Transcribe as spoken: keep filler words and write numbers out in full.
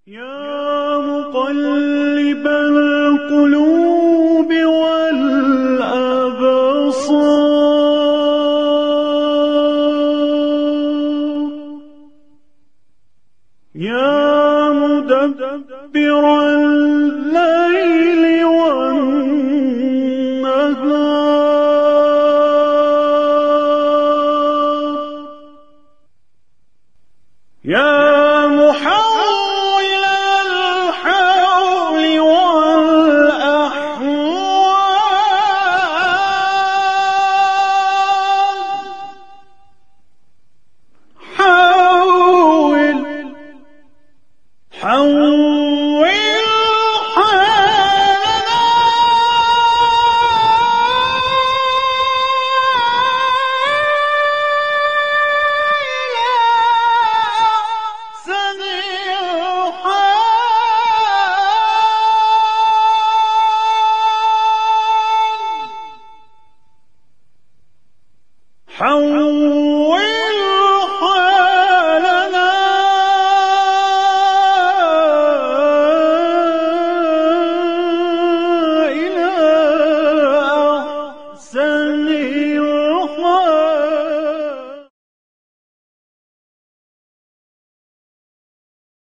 يا مقلب القلوب والأبصار، يا مدبر الليل والنهار، يا محول الحول والأحوال، حول حول حالنا إلى أحسن الحال، حول